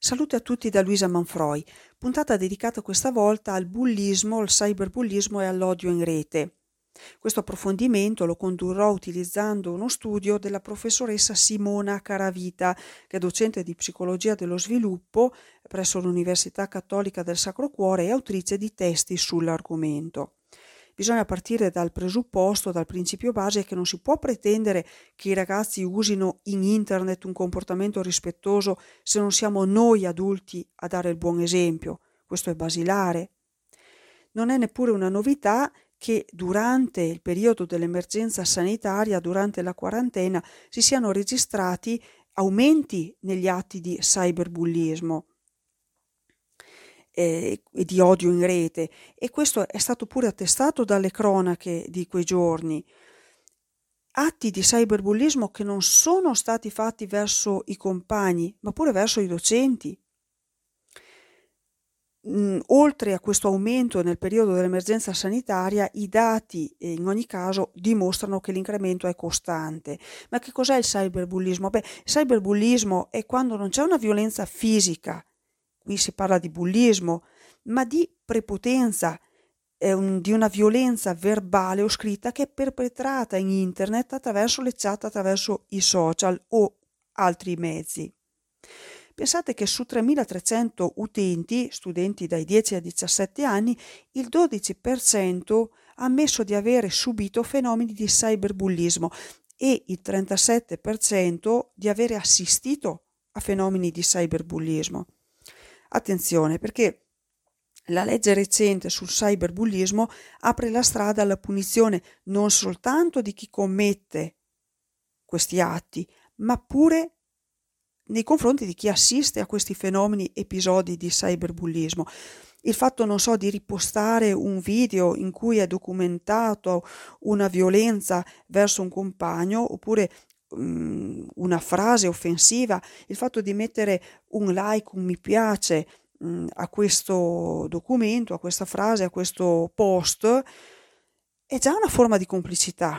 Salute a tutti da Luisa Manfroi, puntata dedicata questa volta al bullismo, al cyberbullismo e all'odio in rete. Questo approfondimento lo condurrò utilizzando uno studio della professoressa Simona Caravita, che è docente di psicologia dello sviluppo presso l'Università Cattolica del Sacro Cuore e autrice di testi sull'argomento. Bisogna partire dal presupposto, dal principio base che non si può pretendere che i ragazzi usino in internet un comportamento rispettoso se non siamo noi adulti a dare il buon esempio. Questo è basilare. Non è neppure una novità che durante il periodo dell'emergenza sanitaria, durante la quarantena, si siano registrati aumenti negli atti di cyberbullismo e di odio in rete, e questo è stato pure attestato dalle cronache di quei giorni. Atti di cyberbullismo che non sono stati fatti verso i compagni, ma pure verso i docenti. Oltre a questo aumento nel periodo dell'emergenza sanitaria, i dati in ogni caso dimostrano che l'incremento è costante. Ma che cos'è il cyberbullismo? Il cyberbullismo è quando non c'è una violenza fisica, qui si parla di bullismo, ma di prepotenza, di una violenza verbale o scritta che è perpetrata in internet attraverso le chat, attraverso i social o altri mezzi. Pensate che su 3.300 utenti, studenti dai 10 ai 17 anni, il 12% ha ammesso di avere subito fenomeni di cyberbullismo e il 37% di avere assistito a fenomeni di cyberbullismo. Attenzione, perché la legge recente sul cyberbullismo apre la strada alla punizione non soltanto di chi commette questi atti, ma pure nei confronti di chi assiste a questi fenomeni, episodi di cyberbullismo. Il fatto, non so, di ripostare un video in cui è documentato una violenza verso un compagno, oppure una frase offensiva, il fatto di mettere un like, un mi piace a questo documento, a questa frase, a questo post, è già una forma di complicità.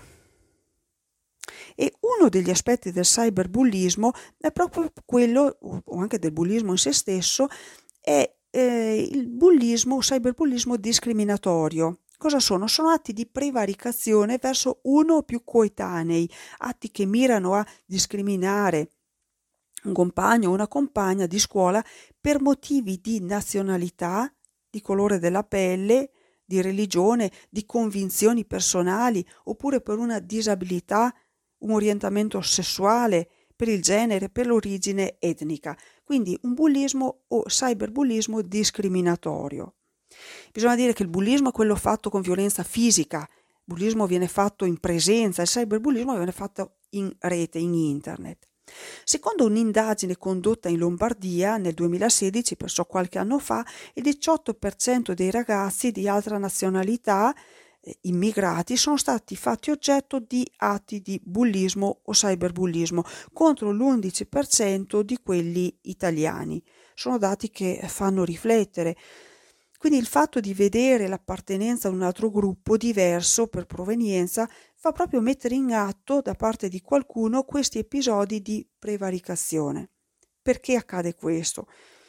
E uno degli aspetti del cyberbullismo è proprio quello, o anche del bullismo in se stesso, è il bullismo, cyberbullismo discriminatorio. Cosa sono? Sono atti di prevaricazione verso uno o più coetanei, atti che mirano a discriminare un compagno o una compagna di scuola per motivi di nazionalità, di colore della pelle, di religione, di convinzioni personali, oppure per una disabilità, un orientamento sessuale, per il genere, per l'origine etnica. Quindi un bullismo o cyberbullismo discriminatorio. Bisogna dire che il bullismo è quello fatto con violenza fisica, il bullismo viene fatto in presenza, il cyberbullismo viene fatto in rete, in internet. Secondo un'indagine condotta in Lombardia nel 2016, perciò qualche anno fa, il 18% dei ragazzi di altra nazionalità immigrati sono stati fatti oggetto di atti di bullismo o cyberbullismo, contro l'11% di quelli italiani. Sono dati che fanno riflettere. Quindi il fatto di vedere l'appartenenza ad un altro gruppo diverso per provenienza fa proprio mettere in atto da parte di qualcuno questi episodi di prevaricazione. Perché accade questo?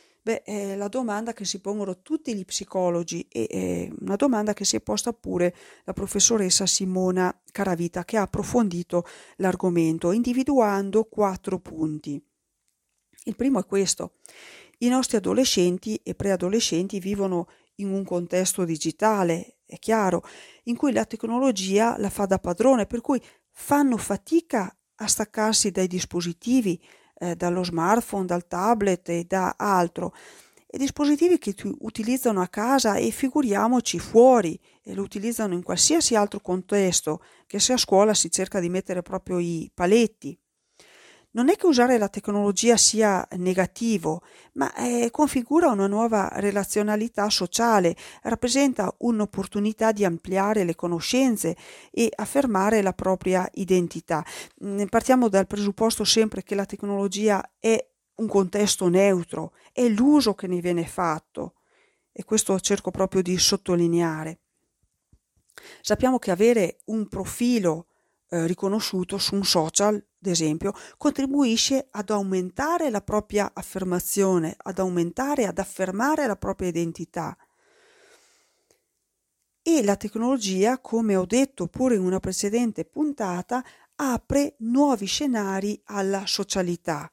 È la domanda che si pongono tutti gli psicologi e è una domanda che si è posta pure la professoressa Simona Caravita, che ha approfondito l'argomento individuando 4 punti. Il primo è questo: i nostri adolescenti e preadolescenti vivono in un contesto digitale, è chiaro, in cui la tecnologia la fa da padrone, per cui fanno fatica a staccarsi dai dispositivi, dallo smartphone, dal tablet e da altro, e dispositivi che utilizzano a casa, e figuriamoci fuori, e lo utilizzano in qualsiasi altro contesto, che se a scuola si cerca di mettere proprio i paletti. Non è che usare la tecnologia sia negativo, ma configura una nuova relazionalità sociale, rappresenta un'opportunità di ampliare le conoscenze e affermare la propria identità. Partiamo dal presupposto sempre che la tecnologia è un contesto neutro, è l'uso che ne viene fatto, e questo cerco proprio di sottolineare. Sappiamo che avere un profilo riconosciuto su un social, ad esempio, contribuisce ad aumentare la propria affermazione, ad affermare la propria identità. E la tecnologia, come ho detto pure in una precedente puntata, apre nuovi scenari alla socialità.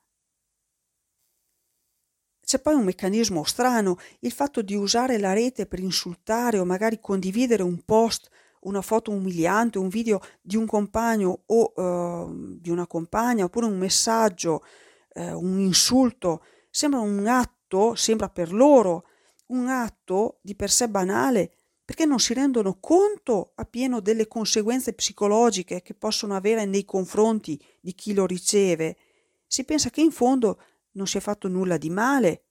C'è poi un meccanismo strano, il fatto di usare la rete per insultare o magari condividere un post, una foto umiliante, un video di un compagno o di una compagna, oppure un messaggio, un insulto, sembra per loro un atto di per sé banale, perché non si rendono conto appieno delle conseguenze psicologiche che possono avere nei confronti di chi lo riceve. Si pensa che in fondo non si è fatto nulla di male.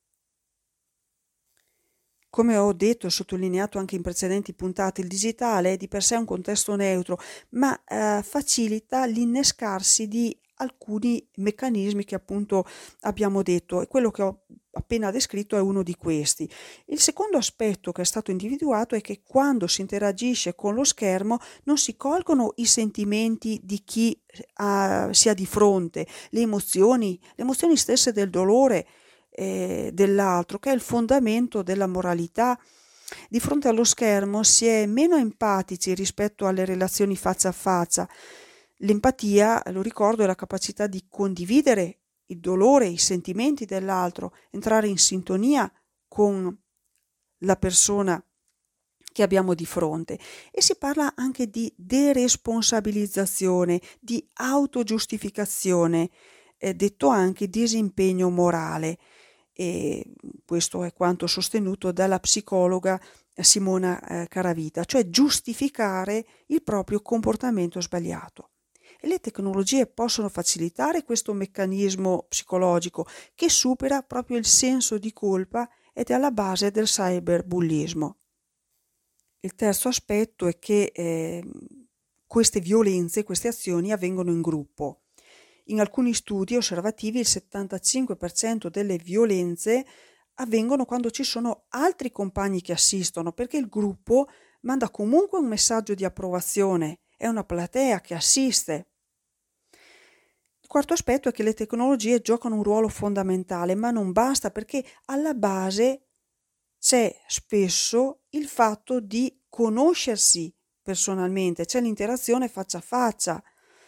Come ho detto e sottolineato anche in precedenti puntate, il digitale è di per sé un contesto neutro, ma facilita l'innescarsi di alcuni meccanismi che appunto abbiamo detto, e quello che ho appena descritto è uno di questi. Il secondo aspetto che è stato individuato è che quando si interagisce con lo schermo non si colgono i sentimenti di chi si ha di fronte, le emozioni stesse del dolore dell'altro, che è il fondamento della moralità. Di fronte allo schermo si è meno empatici rispetto alle relazioni faccia a faccia. L'empatia, lo ricordo, è la capacità di condividere il dolore, i sentimenti dell'altro, entrare in sintonia con la persona che abbiamo di fronte. E si parla anche di deresponsabilizzazione, di autogiustificazione, detto anche disimpegno morale. E questo è quanto sostenuto dalla psicologa Simona Caravita, cioè giustificare il proprio comportamento sbagliato. E le tecnologie possono facilitare questo meccanismo psicologico che supera proprio il senso di colpa ed è alla base del cyberbullismo. Il terzo aspetto è che queste violenze, queste azioni avvengono in gruppo. In alcuni studi osservativi il 75% delle violenze avvengono quando ci sono altri compagni che assistono, perché il gruppo manda comunque un messaggio di approvazione, è una platea che assiste. Il quarto aspetto è che le tecnologie giocano un ruolo fondamentale, ma non basta, perché alla base c'è spesso il fatto di conoscersi personalmente, c'è l'interazione faccia a faccia.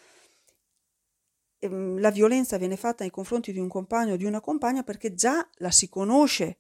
La violenza viene fatta nei confronti di un compagno o di una compagna perché già la si conosce.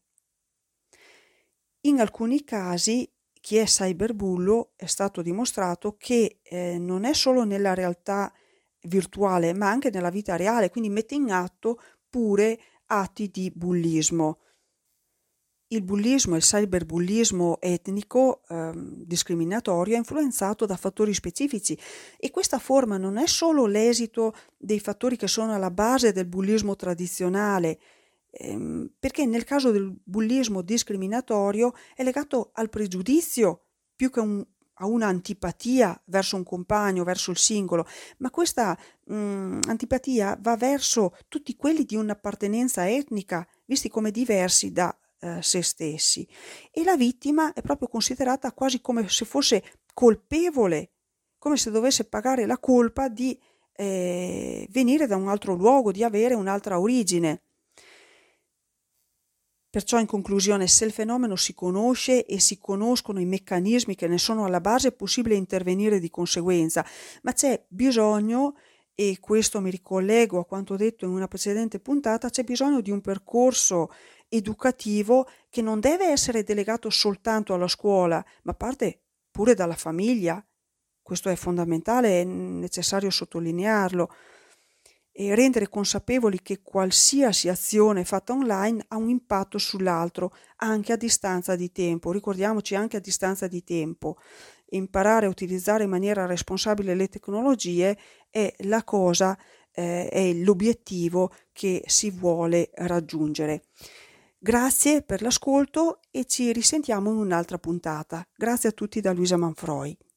In alcuni casi chi è cyberbullo è stato dimostrato che non è solo nella realtà virtuale, ma anche nella vita reale, quindi mette in atto pure atti di bullismo. Il bullismo e il cyberbullismo etnico discriminatorio è influenzato da fattori specifici, e questa forma non è solo l'esito dei fattori che sono alla base del bullismo tradizionale, perché nel caso del bullismo discriminatorio è legato al pregiudizio più che a una antipatia verso un compagno, verso il singolo, ma questa antipatia va verso tutti quelli di un'appartenenza etnica, visti come diversi da se stessi, e la vittima è proprio considerata quasi come se fosse colpevole, come se dovesse pagare la colpa di venire da un altro luogo, di avere un'altra origine. Perciò, in conclusione, se il fenomeno si conosce e si conoscono i meccanismi che ne sono alla base, è possibile intervenire di conseguenza, ma c'è bisogno, e questo mi ricollego a quanto detto in una precedente puntata, c'è bisogno di un percorso educativo che non deve essere delegato soltanto alla scuola, ma parte pure dalla famiglia. Questo è fondamentale, è necessario sottolinearlo, e rendere consapevoli che qualsiasi azione fatta online ha un impatto sull'altro, anche a distanza di tempo. Ricordiamoci, anche a distanza di tempo. Imparare a utilizzare in maniera responsabile le tecnologie è la cosa, è l'obiettivo che si vuole raggiungere. Grazie per l'ascolto e ci risentiamo in un'altra puntata. Grazie a tutti da Luisa Manfroi.